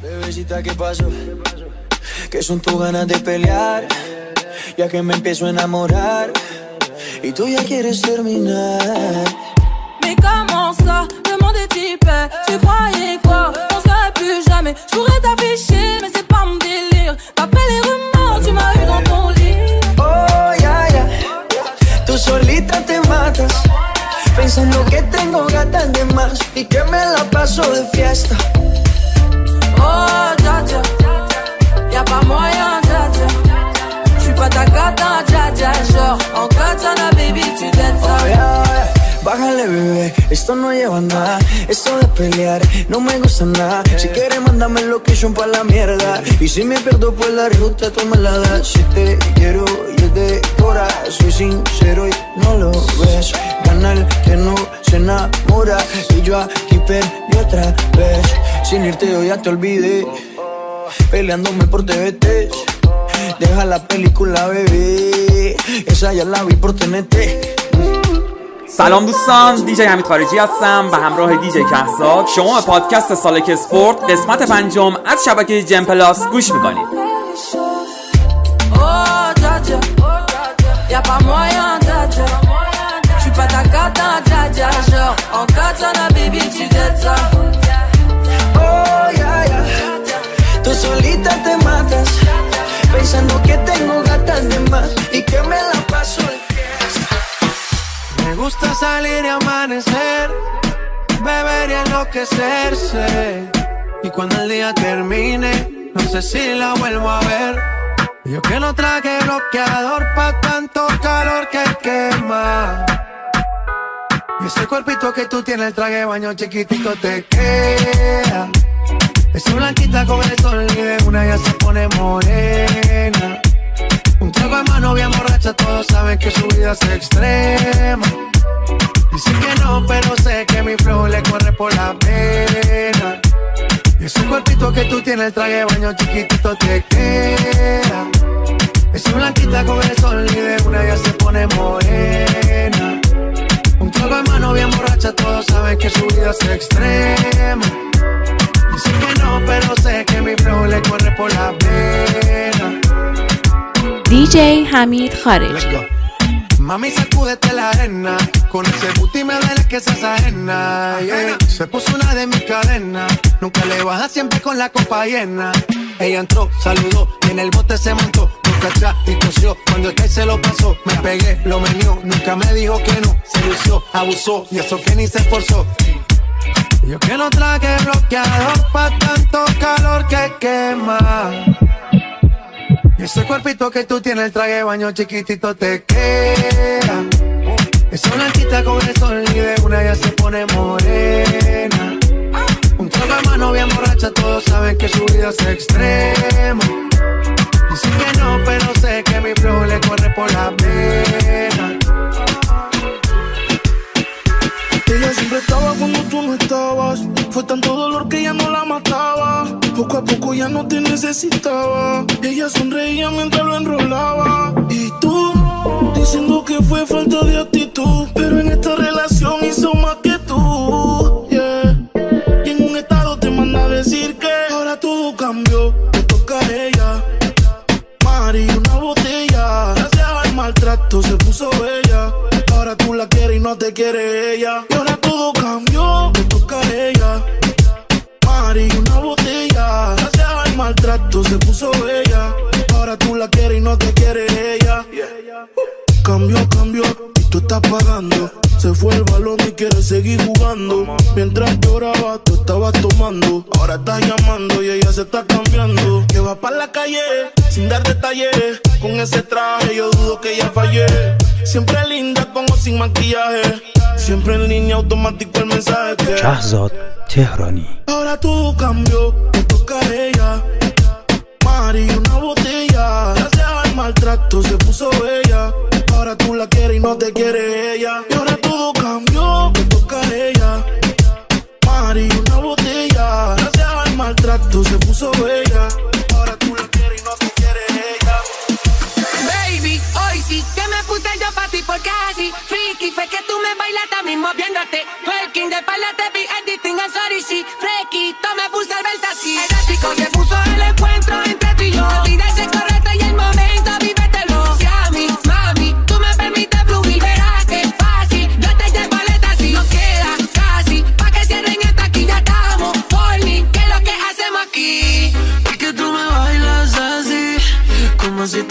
Bebecita, ¿qué pasó? ¿Qué son tus ganas de pelear? Ya que me empiezo a enamorar y tú ya quieres terminar. Mais comment ça, le monde est hyper. Tu croyais quoi, on serait plus jamais. Je pourrais t'afficher, mais c'est pas mon délire. D'après les rumeurs, tu m'as eu dans ton lit. Oh, ya, ya. Tú solita te matas, pensando que tengo gatas de más y que me la paso de fiesta. Oh, dja dja, y'a pas moyen, dja dja. J'suis pas ta gata, dja dja. Genre, en katana, baby, tu t'aides ça. Oh, yeah, yeah. Bájale, bebé, esto no lleva nada. Esto de pelear no me gusta nada. Si quieres, mándame el location pa' la mierda. Y si me pierdo por la ruta, tú me la das. Si te quiero y es de cora, soy sincero y no lo ves. Gana el que no se enamora. Y yo aquí perdí otra vez. Sin irte yo ya te olvidé, peleándome por TVT. Deja la película, bebé, esa ya la vi por TNT. سلام دوستان، دیجی حمید خارجی هستم به همراه دیجی کهزاد. شما به پادکست سالک اسپورت قسمت 5 از شبکه جم پلاس گوش میکنید. Tú solita te matas, pensando que tengo gatas de más y que me la paso de fiesta. Me gusta salir y amanecer, beber y enloquecerse. Y cuando el día termine, no sé si la vuelvo a ver. Yo que no traje bloqueador pa' tanto calor que quema. Y ese cuerpito que tú tienes, el traje de baño chiquitito te queda. Esa blanquita con el sol y de una ya se pone morena. Un trago en mano bien borracha, todos saben que su vida es extrema. Dicen que no, pero sé que mi flow le corre por la pena. Y ese cuerpito que tú tienes, el traje de baño chiquitito te queda. Esa blanquita con el sol y de una ya se pone morena. Un trago en mano bien borracha, todos saben que su vida es extrema. Dicen que no, pero sé que mi flow le corre por la pena. DJ Hamid Kharij. Mami, sacúdete la arena, con ese booty me duele que seas ajena, yeah. Se puso una de mis cadenas, nunca le baja siempre con la copa llena. Ella entró, saludó y en el bote se montó, nunca atrás y tosió, cuando el que se lo pasó, me pegué, lo menió, nunca me dijo que no, se lució, abusó y eso que ni se esforzó. Yo que no traje bloqueador pa' tanto calor que quema. Y ese cuerpito que tú tienes, el traje de baño chiquitito te queda. Esa blanquita con el sol y de una ya se pone morena. Un trago de mano bien borracha, todos saben que su vida es extrema. Dicen que no, pero sé que mi flow le corre por la pena. Ella siempre estaba cuando tú no estabas. Fue tanto dolor que ya no la mataba. Poco a poco ya no te necesitaba. Ella sonreía mientras lo enrolaba. Y tú, diciendo que fue falta de actitud. Pero en esta relación hizo más que tú, yeah. Y en un estado te manda a decir que ahora todo cambió, te toca a ella. Mari, una botella. Gracias al maltrato se puso bella. Ahora tú la quieres y no te quiere ella. Y ahora todo cambió, te toca a ella. Mari, una botella. Gracias al maltrato se puso bella. Ahora tú la quieres y no te quiere ella. Cambió, cambió y tú estás pagando. Se fue el balón y quiere seguir jugando. Mientras lloraba, tú estabas tomando. Ahora estás llamando y ella se está cambiando. Que va pa' la calle sin dar detalles. Con ese traje yo dudo que ella fallé. Siempre linda como sin maquillaje. Siempre en línea automático el mensaje que Shahzad Tehrani. Ahora todo cambió, te toca a ella. Mari, una botella. Gracias al maltrato se puso bella. Ahora tú la quieres y no te quiere ella. Y ahora todo cambió, te toca a ella. Mari, una botella. Gracias al maltrato se puso bella. Ahora tú la quieres y no te quiere ella. Baby, hoy sí que me puse yo pa' ti porque así freaky fue que tú me bailaste mismo viéndote. Twerking de espalda te vi editing, I'm sorry, sí. Fresquito me puse el belt así. Erótico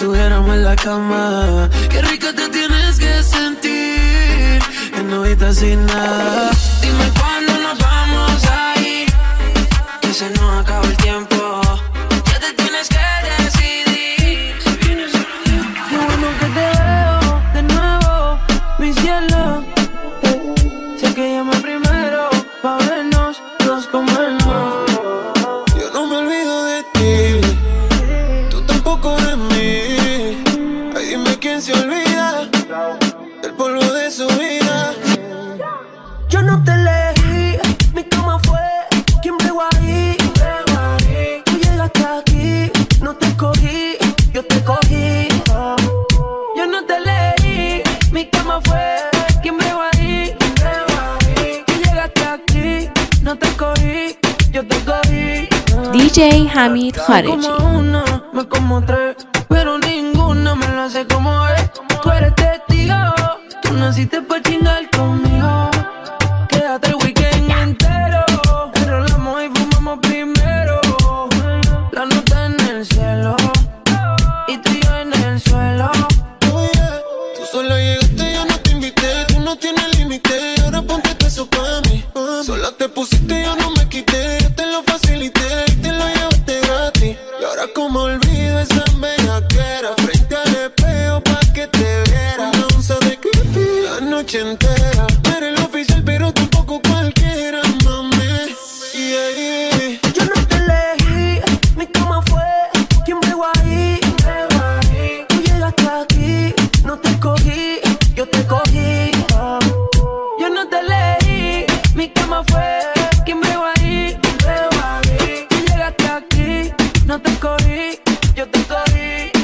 estuviéramos en la cama. Qué rica te tienes que sentir en novita sin nada. Dime cuándo nos vamos a ir, que se nos acaba el tiempo. Ya te tienes que decidir si vienes o no. Qué bueno que te veo de nuevo, mi cielo. Sé que llamé primero pa' vernos, nos comernos. Yo no me olvido de ti, tú tampoco de mí. Ay, dime quién se olvida del polvo de su vida. Yo no te elegí, mi cama fue quien bregó ahí. Tú llegaste aquí, no te cogí, yo te cogí. Yo no te elegí, mi cama fue quien bregó ahí. Tú llegaste aquí, no te cogí, yo te cogí. DJ Hamid Khareji. Me como una, me como tres, pero ninguna me lo hace como él. Tú eres testigo, tú naciste pa' chingar conmigo. Quédate el weekend entero, enrolamos y fumamos primero. La nota en el cielo y tú y yo en el suelo. Oh yeah, tú sola llegaste, yo no te invité. Tú no tienes límite, ahora ponte peso pa' mí. Sola te pusiste, yo no me quité. Yo te lo facilité y te lo llevaste gratis. Y ahora como olvido esa bellaquera, frente al espejo pa' que te viera. Una onza de creepy la noche entera. Eres el oficial pero tampoco cualquiera, mami. Yeah. Yo no te elegí, mi cama fue quien bregó ahí. Tú llegaste aquí, no te cogí, yo te cogí. Yo no te elegí, mi cama fue quien bregó ahí. Tú llegaste aquí, no te cogí, yo te cogí.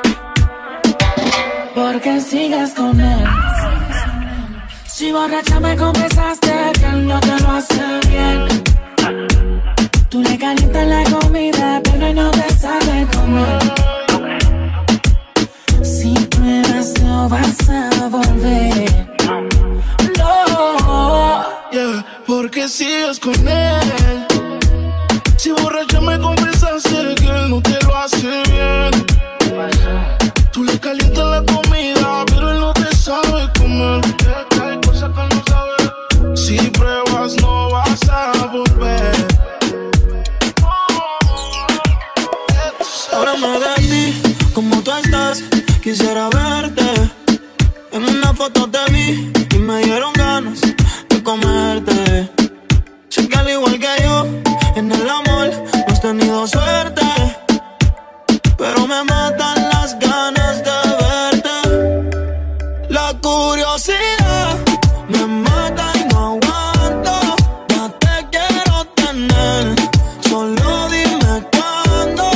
Porque sigues con él. Si borracha me confesaste que él no te lo hace bien. Tú le calientas la comida, pero él no te sabe comer. Si pruebas no vas a volver. No. Yeah, porque sigues con él. Si borracha me confesaste que él no te lo hace bien. Tú le calientas la comida, pero él no te sabe comer. Hay cosas que no sabe. Si pruebas no vas a volver. Ahora me de ti, como tú estás, quisiera verte. En una foto te vi y me dieron ganas de comerte. Sé que al igual que yo, en el amor no has tenido suerte, pero me matan las ganas de verte. La curiosidad me mata y no aguanto. Ya te quiero tener, solo dime cuándo.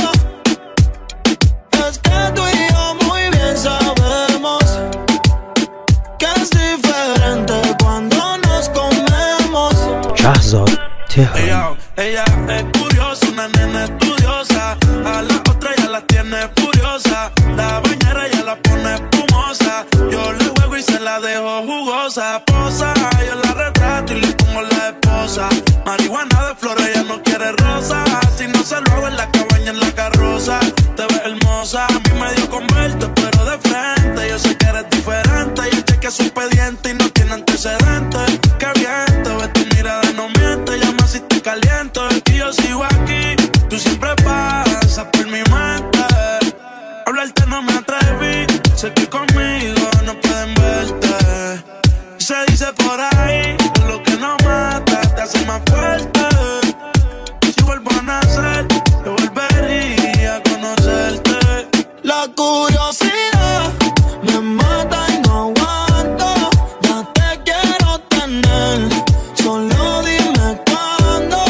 Es que tú y yo muy bien sabemos que es diferente cuando nos comemos. شهرزاد تهرانی. Ella es curiosa, una nena estudiosa. A la otra ya la tiene furiosa. La bañera ya la pone espumosa. Yo le juego y se la dejo jugosa. Posa, yo la retrato y le pongo la esposa. Marihuana de flores, ella no quiere rosa. Si no se lo hago en la cabaña, en la carroza. Te ves hermosa, a mí me dio con verte, pero de frente. Yo sé que eres diferente. Yo chequeé su expediente y no tiene antecedentes. Qué bien, te ves tu mirada, no miente. Llama si te caliento y yo sigo aquí. Tú siempre pasas por mi mente. Hablarte no me atreví. Sé que conmigo no pueden verte. Se dice por ahí que lo que no mata te hace más fuerte. Si vuelvo a nacer, yo volvería a conocerte. La curiosidad me mata y no aguanto. Ya te quiero tener, solo dime cuándo.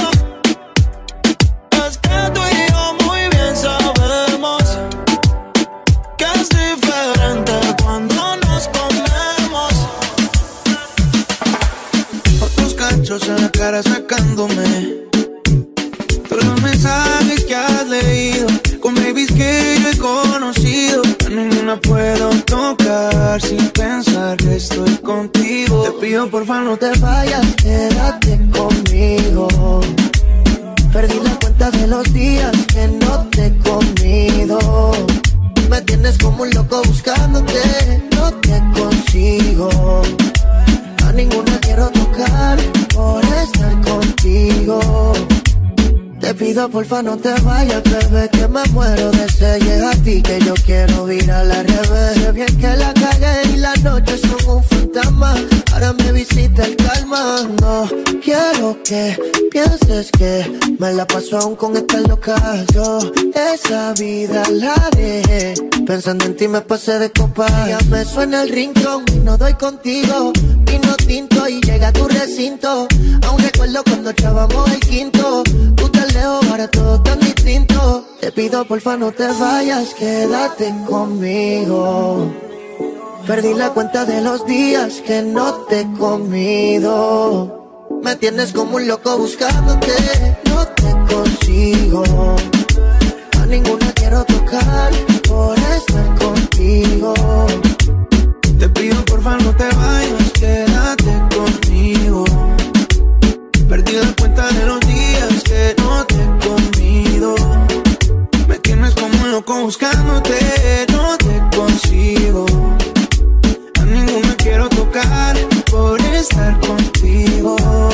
Es que tú y yo muy bien sabemos que es diferente cuando nos comemos. Otros cachos en la cara sacándome todos los mensajes que has leído con babies que yo he conocido. A ninguna puedo tocar sin pensar que estoy contigo. Te pido porfa no te vayas, quédate conmigo. Perdí la cuenta de los días que no te he comido. Me tienes como como un loco buscándote. No te consigo, a ninguna quiero tocar por estar contigo. Te pido porfa no te vayas, bebé, que me muero de sed. Y es a ti que yo quiero ir a la revés. Sé bien que la cagué y las noches son un fantasma. Ahora me visita el calma. No quiero que pienses que me la paso aún con esta loca. Yo esa vida la dejé, pensando en ti me pasé de copa. Ya me suena el rincón y no doy contigo. Vino tinto y llega a tu recinto. Aún recuerdo cuando echábamos el quinto. Tú te lejos, ahora todo tan distinto. Te pido porfa no te vayas, quédate conmigo. Perdí la cuenta de los días que no te he comido. Me tienes como un loco buscándote. No te consigo, a ninguna quiero tocar por estar contigo. Te pido porfa no te vayas, quédate conmigo. Perdí la cuenta de los días que no te he comido. Me tienes como un loco buscándote. No te consigo, a ninguna quiero tocar por estar contigo.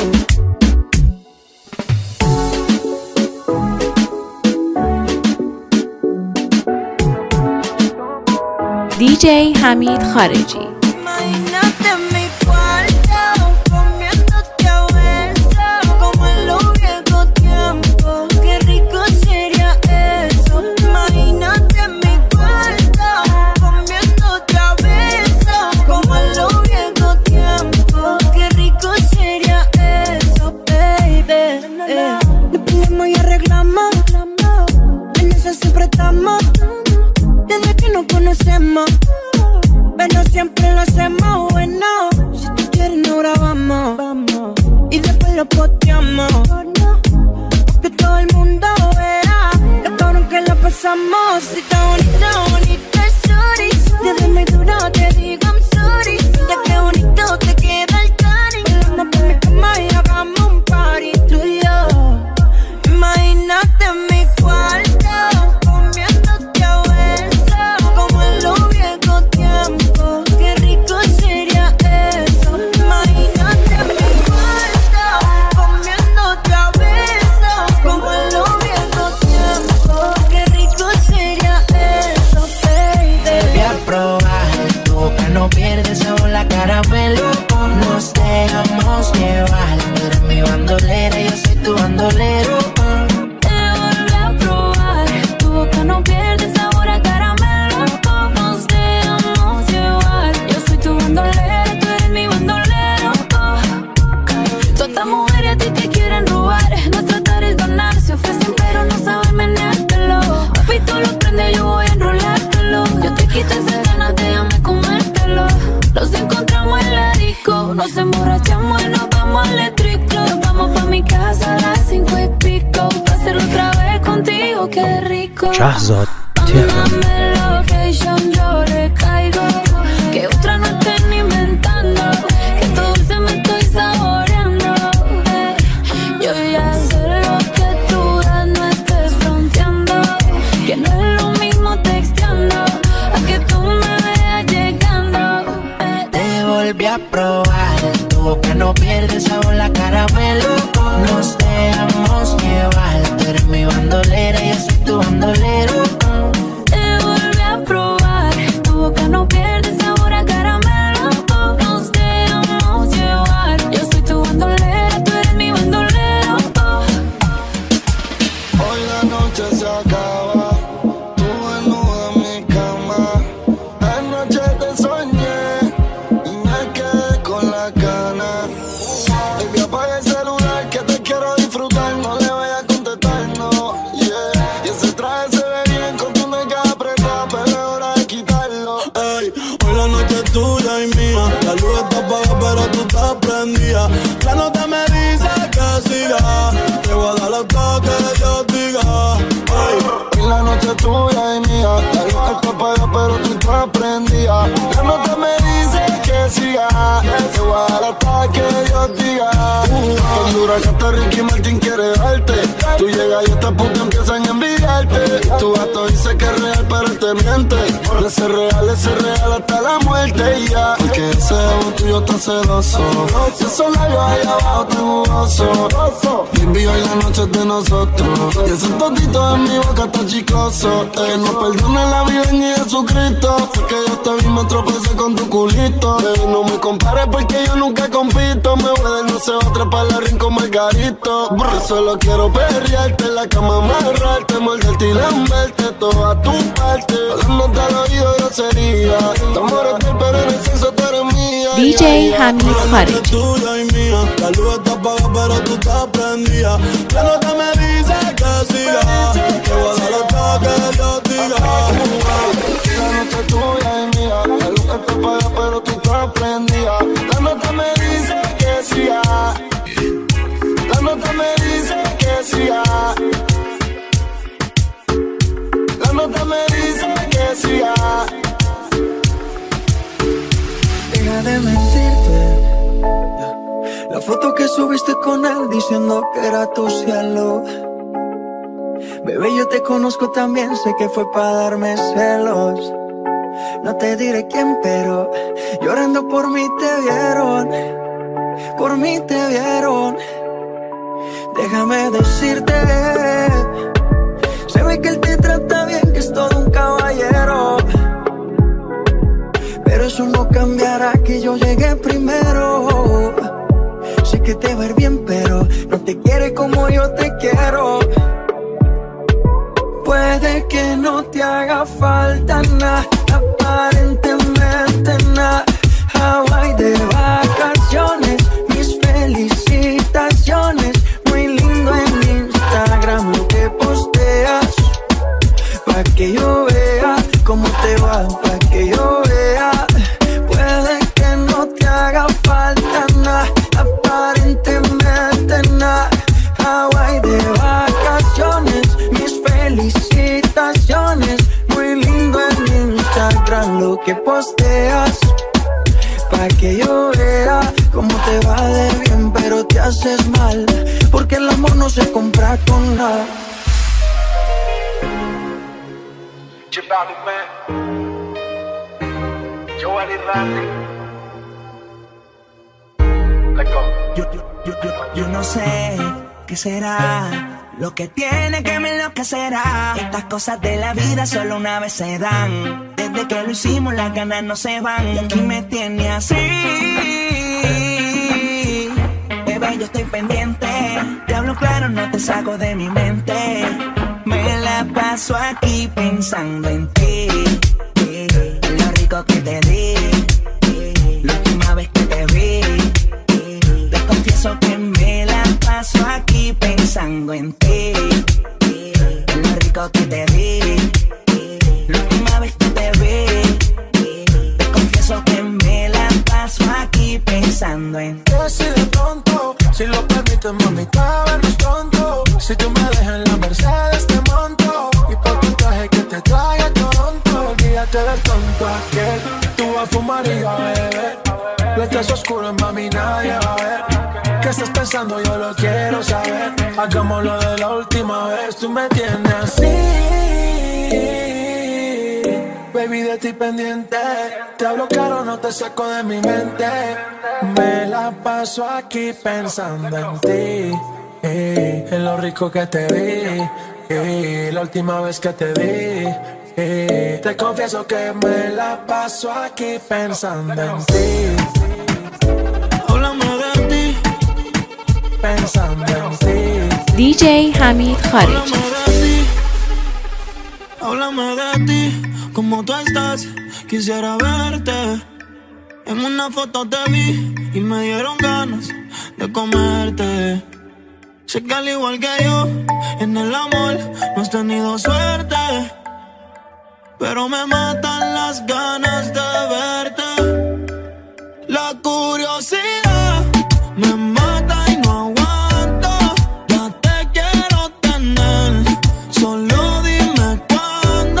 DJ حمید خارجی. Imagínate en mi cuarto, comiéndote a besos, como en los viejos tiempos. Qué rico sería eso. Imagínate en mi cuarto, comiéndote a besos, como en los viejos tiempos. Qué rico sería eso, baby. Nos ponemos y arreglamos, en eso siempre estamos. Desde que nos conocemos, pero siempre lo hacemos bueno. Si tú quieres nos grabamos y después lo posteamos, que todo el mundo vea lo cabrón que lo pasamos. Si está bonito, bonito es sorry. Desde muy duro te digo I'm sorry. Ya que bonito te queda el cari. Vamos pa' mi cama y hagamos un party tú y yo. Imagínate en mi cuarto, comiéndote a besos, como en los viejos tiempos. Qué rico sería eso. Imagínate en mi cuarto, comiéndote a besos, como en los viejos tiempos. Qué rico sería eso, baby. Voy a probar, tu boca no pierde sabor, la caramelo. Nos dejamos llevar, tú eres mi bandolera, yo soy tu bandolero. No pierde sabor a caramelo. Nos dejamos llevar. Yo soy tu bandolera, tú eres mi bandolero. Todas estas mujeres a ti te quieren robar. No tratar es ganar, se ofrecen pero no saben meneártelo. Papi, tú lo prendes, yo voy a enrolártelo. Yo te quito esas ganas, déjame comértelo. Los encontramos en la disco, nos emborrachamos y nos vamos al eléctrico. Nos vamos pa' mi casa a las 5 y pico. Pa' hacerlo otra vez contigo, qué rico. شهزاد تهران. Mándame location, yo le caigo. Que otra no estén inventando. Que todo dulce me estoy saboreando. Yo ya sé lo que tú das, no estés fronteando. Que no es lo mismo texteando a que tú me veas llegando. Te volví a probar, tu boca no pierde sabor, la caramelo. Nos dejamos llevar, tú eres mi bandolera, yo soy tu bandolero. Te volví a probar, tu boca no pierde sabor a caramelo. Nos dejamos llevar, yo soy tu bandolera, tú eres mi bandolero. Hoy la noche se acaba, tú desnuda en mi cama. Anoche te soñé y me quedé con la gana. Baby, apaga el celular que te quiero disfrutar, no le vayas a contestar, no, yeah. Y ese traje se ve bien con tu nega apretada, pero es hora de quitarlo. Ey, hoy la noche es tuya y mía. La luz está apagada pero tú estás prendida. La nota me dice que siga. Te voy a dar hasta que yo diga. Ey, Hoy la noche es tuya y mía. La luz está apagada pero tú estás prendida. La nota me dice que siga. Te voy a dar hasta que yo diga. Con dura que hasta Ricky Martin quiere darte. Tú llegas y estas putas empiezan a envidiarte. Tu gato dice que es real pero él te miente. De ser real hasta la muerte y ya. Porque ese ego tuyo está celoso. Y esos labios ahí abajo tan jugoso. Baby, hoy la noche es de nosotros. Y ese totito en mi boca está chicloso. Que nos perdone la vida en Jesucristo. Fue que yo te vi, me tropecé con tu culito. No me compares porque yo nunca compito. Me voy de no sé otra para la rincón Margarito. Yo solo quiero perrearte en la cama, amarrarte, morderte y lamberte toda tu parte. Hablándote al oído grosería. Tu amor es tuyo, pero en el sexo tú eres mía. DJ Hamid Khareji. Tuya y mía. La luz está apagada pero tú estás prendida. La nota me dice que siga. Que voy a dar lo que yo diga. La noche es tuya y mía. La luz está apagada pero tú estás prendida. La nota me dice que siga. La nota me dice que siga. La nota me dice que siga. Deja de mentirte. La foto que subiste con él diciendo que era tu cielo. Bebé, yo te conozco también, sé que fue para darme celos. No te diré quién, pero llorando por mí te vieron. Por mí te vieron. Déjame decirte, se ve que él te trata bien, que es todo un caballero. Pero eso no cambiará que yo llegué primero. Sé que te va a ir bien, pero no te quiere como yo te quiero. Puede que no te haga falta nada, aparentemente nada. Hawaii de vacaciones, mis felicitaciones. Muy lindo en Instagram lo que posteas, pa' que yo vea cómo te va, pa' que yo vea. Puede que no te haga falta nada, aparentemente nada. Hawaii de vacaciones, mis felicitaciones. Muy lindo en Instagram lo que posteas, pa' que yo vea cómo te va de bien, pero te haces mal, porque el amor no se compra con nada. Yo no sé qué será lo que tiene que me enloquecerá. Estas cosas de la vida solo una vez se dan. Desde que lo hicimos las ganas no se van. Y aquí me tiene así. Bebé, yo estoy pendiente. Te hablo claro, no te saco de mi mente. Me la paso aquí pensando en ti. Lo rico que te di. La última vez que te vi. Te confieso que me la paso aquí pensando en ti. Lo rico que te di. La última vez que te vi. Te confieso que me la paso aquí pensando en ti. Si de pronto, si lo permites, mamita, vernos pronto. Si tú me dejas en la Mercedes te monto. Y por tu traje que te trae a Toronto. Olvídate del tonto aquel. Tú vas a fumar y a beber. Letras oscuras, mami, nadie va a ver. ¿Qué estás pensando? Yo lo quiero saber. Hagámoslo de la última vez. Tú me tienes así. Baby, de ti pendiente. Te hablo claro, no te saco de mi mente. Me la paso aquí pensando en ti. En lo rico que te vi. La última vez que te vi. Te confieso que me la paso aquí pensando en ti. Háblame de ti. Pensando en ti. DJ Hamid Khareji. Háblame de ti, como tú estás, quisiera verte. En una foto te vi y me dieron ganas de comerte. Sé que al igual que yo, en el amor no has tenido suerte, pero me matan las ganas de verte. La curiosidad me mata y no aguanto. Ya te quiero tener, solo dime cuándo.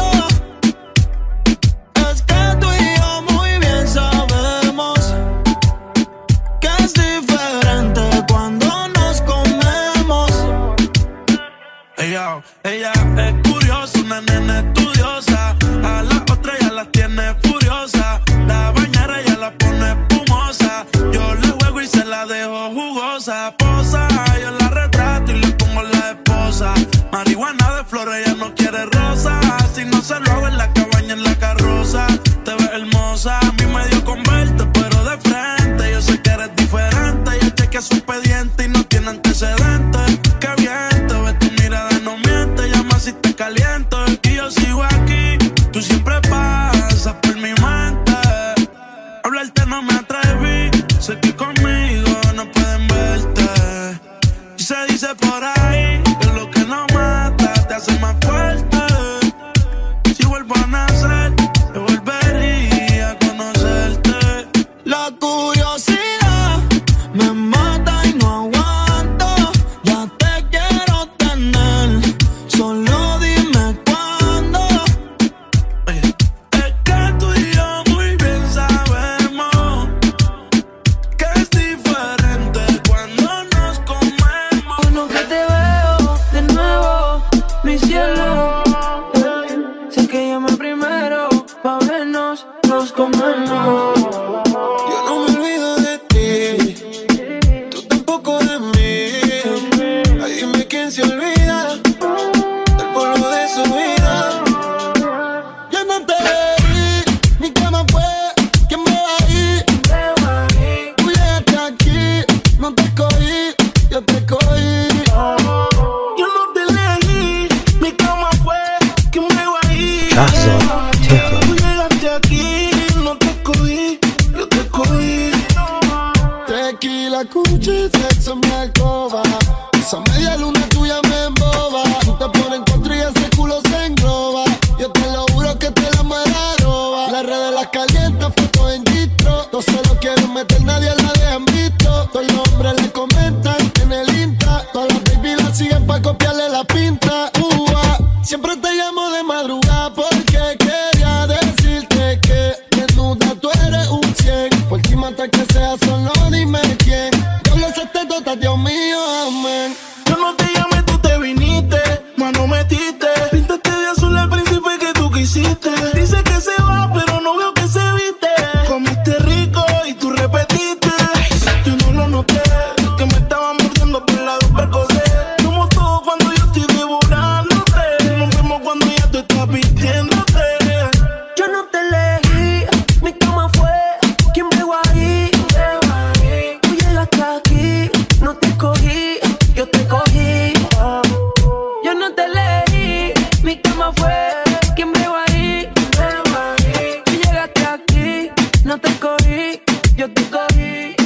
Es que tú y yo muy bien sabemos que es diferente cuando nos comemos. Ella es curiosa, una nena estudiosa. las tiene furiosas. La bañera ya la pone espumosa. Yo le juego y se la dejo jugosa. Posa, yo la retrato y le pongo la esposa. Marihuana de flores, ella no quiere rosa. Si no se lo hago en la cabaña, en la carroza. Te ves hermosa, a mí me dio con verte, pero de frente. Yo sé que eres diferente. Yo chequeé su expediente y no tiene antecedentes. Qué bien, te ves, tu mirada no miente. Llama si te caliento y yo sigo aquí. Tú siempre pasas por mi mente. Hablarte no me atreví. Sé que conmigo no pueden verte. Y se dice por ahí que lo que no mata te hace más fuerte. Si vuelvo a nacer, yo volvería a conocerte. La curiosidad me mata y no aguanto. Ya te quiero tener, solo dime cuándo. Oye, es que tú y yo muy bien sabemos que es diferente cuando nos comemos. Bueno que te veo de nuevo, mi cielo. Sé que llamé primero pa' vernos, nos comemos. Yo no me olvido de ti, tú tampoco de mí. Ay, dime quién se olvida del polvo de su vida. Yo no te vi, mi cama fue quien me va a ir. Tú llegaste aquí, no te escogí, yo te cogí. Yo no te elegí, mi cama fue quien me va a ir. شهرزاد تهران. Tú llegaste aquí, no te escogí, yo te cogí. Tequila, cuchi, sexo en mi alcoba. Esa media luna tuya me emboba. Tú te pones en contra y ese culo se engloba. Yo te lo juro que te la muera roba. Las redes las calientas, fotos en distro. No se lo quieren meter, nadie la dejan visto. Todos los hombres le comentan en el Insta. Todas las baby la siguen pa' copiarle la pinta. Siempre te llamo de madrugada porque quería decirte que desnuda tú eres un 100. Por ti mata que sea, solo dime quién. Diablo se te tota, Dios mío, amén. Yo no te llamé, tú te viniste, mano metiste. Pintaste de azul el príncipe que tú quisiste. Dice que se va, pero no veo que se viste. Comiste rico y tú repetiste. Yo no lo noté, que me estaba mordiendo por la percocé. Somos todos cuando yo estoy devorándote. Nos vemos cuando ya tú estás vistiéndote. Yo no te elegí, mi cama fue quien me va a ir. Tú llegaste aquí, no te escogí, yo te cogí. Yo no te elegí, mi cama fue quien me va a ir. Tú llegaste aquí, no te escogí, yo te cogí.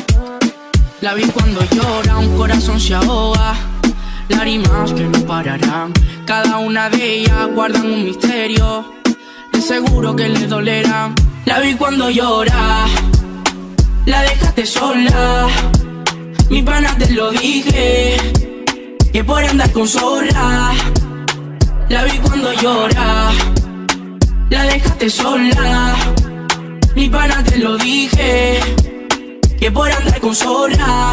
La vi cuando llora, un corazón se ahoga. Lágrimas que no pararán. Cada una de ellas guardan un misterio. De seguro que le dolerán. La vi cuando llora, la dejaste sola. Mi pana te lo dije, que por andar con zorra. La vi cuando llora, la dejaste sola. Mi pana te lo dije, que por andar con zorra.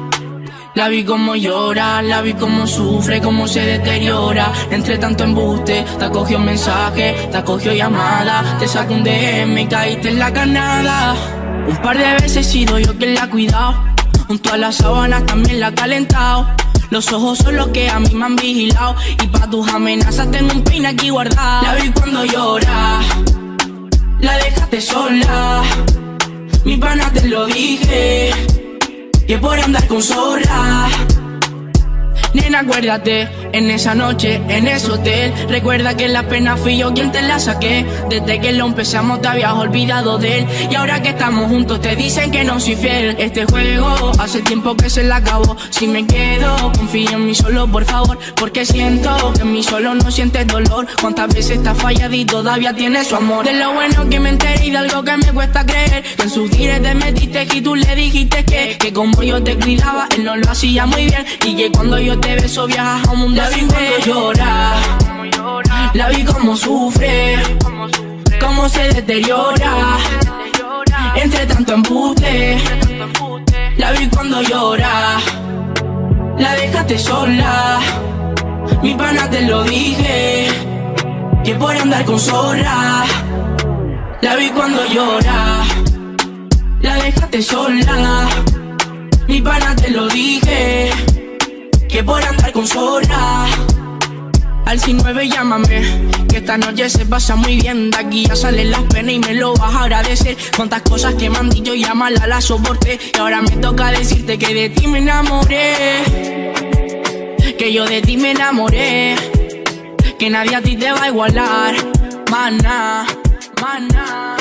La vi como llora, la vi como sufre, como se deteriora. Entre tanto embuste, te acogió mensaje, te acogió llamada. Te sacó un DM y caíste en la carnada. Un par de veces he sido yo quien la ha cuidado. Junto a las sábanas también la ha calentado. Los ojos son los que a mí me han vigilado. Y pa' tus amenazas tengo un pin aquí guardado. La vi cuando llora, la dejaste sola. Mi pana te lo dije, que por andar con zorra. Nena, acuérdate, en esa noche, en ese hotel. Recuerda que la pena fui yo quien te la saqué. Desde que lo empezamos te habías olvidado de él. Y ahora que estamos juntos te dicen que no soy fiel. Este juego hace tiempo que se la acabó. Si me quedo, confía en mí solo, por favor. Porque siento que en mí solo no sientes dolor. Cuántas veces te has fallado y todavía tienes su amor. De lo bueno que me enteré y de algo que me cuesta creer. Que en sus directs te metiste y tú le dijiste que como yo te cuidaba, él no lo hacía muy bien. Y que cuando yo te beso viajas a un mundo. La vi cuando llora, la vi como sufre, cómo se deteriora. Entre tanto embuste, la vi cuando llora, la dejaste sola. Mi pana te lo dije, que por andar con zorra. La vi cuando llora, la dejaste sola. Mi pana te lo dije, que por andar con zorra. Al 69 llámame, que esta noche se pasa muy bien. De aquí ya salen las penas y me lo vas a agradecer. Cuántas cosas que me han dicho y a mala la soporté. Y ahora me toca decirte que de ti me enamoré, que yo de ti me enamoré, que nadie a ti te va a igualar. Maná, maná.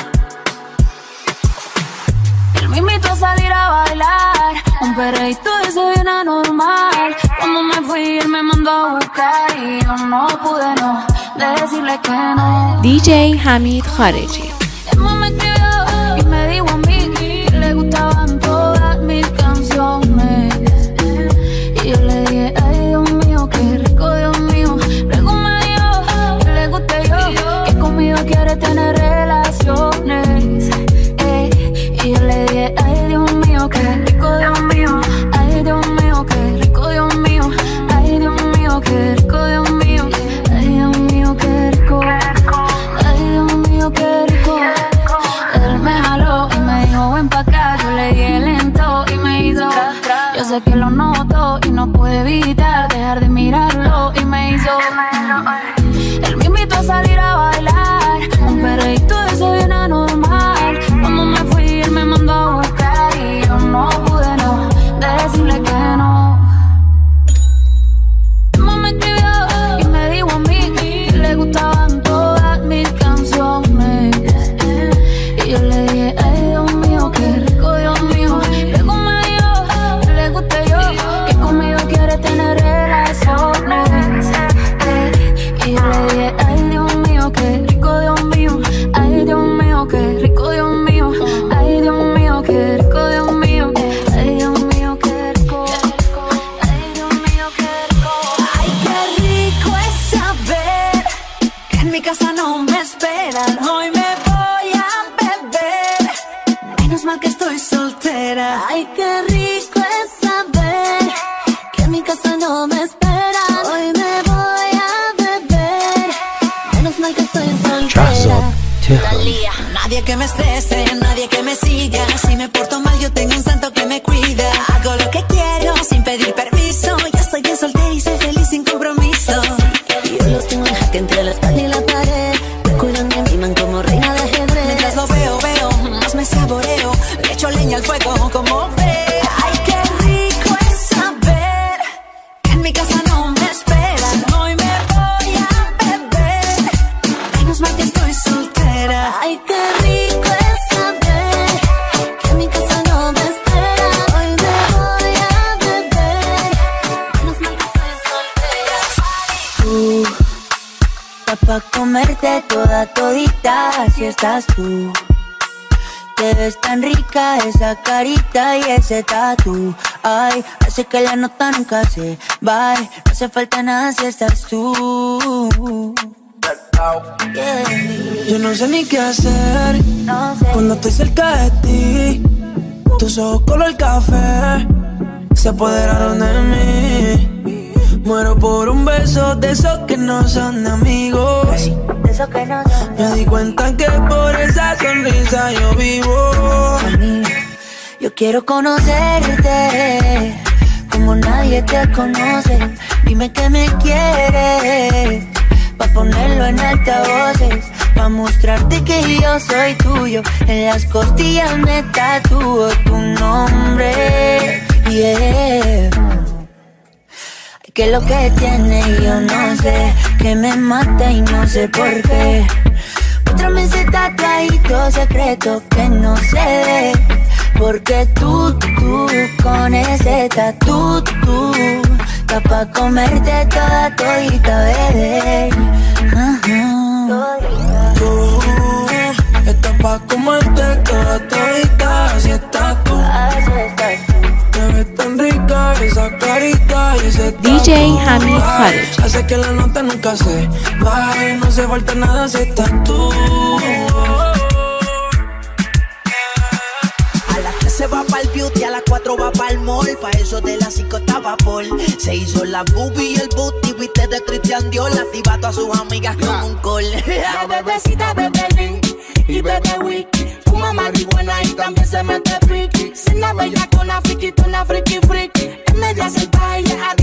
Él me invitó a salir a bailar, un perreíto de ese bien anormal. Cuando me fui él me mandó a buscar y yo no pude no decirle que no. DJ Hamid Khareji. Él me escribió y me dijo a mí que le gustaban todas mis canciones. Y yo le dije, ay Dios mío, qué rico Dios mío. Luego me dijo que le guste yo, que conmigo quiere tener relaciones. Y yo le dije, ay Dios mío, qué rico Dios mío. Ay Dios mío, qué rico Dios mío. Ay Dios mío, qué rico Dios mío. Ay Dios mío, qué rico. Ay Dios mío, qué rico. Él me jaló y me dijo, ven pa' acá. Yo le dije lento y me hizo. Yo sé que lo noto y no puedo evitar dejar de mirarlo y me hizo. Él me invitó a salir a bailar, un perreíto de ese bien anormal. Cuando me fui él me mandó a buscar y yo no pude no decirle que no. Mamá me escribió y me dijo a mí que le gustaban todas mis canciones. Y yo le dije, ay Dios mío, qué rico Dios mío. Luego me dijo que le guste yo, que conmigo quiere tener relaciones. Y yo le dije, ay Dios mío, qué rico Dios mío. Ay Dios mío, qué rico Dios mío. Ay Dios mío, qué rico Dios mío. Ay Dios mío, qué rico. Ay Dios mío, qué rico. Ay, qué rico es saber que en mi casa no me esperan. Hoy me voy a beber, menos mal que estoy soltera. Ay, qué rico es saber que en mi casa no me esperan. Hoy me voy a beber, menos mal que estoy soltera. Nadie que me estrese, nadie que me siga. Si me porto mal yo tengo un santo que me cuida. Hago lo que quiero sin pedir permiso. Yo soy bien soltera y soy feliz sin compromiso. Y yo los tengo en jaque entre la espalda y la pared. Me cuidan y me miman como reina de ajedrez. Mientras lo veo, más me saboreo. Le echo leña al fuego como ve. Ay, qué rico es saber que en mi casa no me esperan. Hoy me voy a beber, menos mal que estoy soltera. Ay, qué rico es saber que en mi casa no me esperan. Hoy me voy a beber, menos mal que estoy soltera. Está pa' comerte toda todita, si estás tú. Te ves tan rica esa carita y ese tatu. Ay, hace que la nota nunca se va. No hace falta nada si estás tú. Yeah. Yo no sé ni qué hacer cuando estoy cerca de ti. Tus ojos color café se apoderaron de mí. Muero por un beso de esos que no son amigos. Me di cuenta que por esa sonrisa yo vivo. Yo quiero conocerte como nadie te conoce. Dime que me quieres pa' ponerlo en altavoces, pa' mostrarte que yo soy tuyo. En las costillas me tatúo tu nombre. Yeah. Que lo que tiene yo no sé, que me mata y no sé por qué. Muéstrame ese tatuadito secreto que no se ve. Porque tú, con ese tatu, está pa' comerte toda todita, bebé. Tú, estás pa' comerte toda todita, así estás tú. Te ves tan rica esa carita y ese tatu. DJ Hamid Khareji. Hace que la nota nunca se baje, no hace falta nada si estás tú. Se va pa'l beauty, a las 4 va pa'l mall. Pa' eso de las 5 estaba Paul. Se hizo la boobie y el booty, viste de Christian Dior. Activa a todas sus amigas con un call. La bebecita de Belly y bebe whisky. Fuma marihuana y también se mete piqui. Cena bella con la friki, friki. En media salvaje,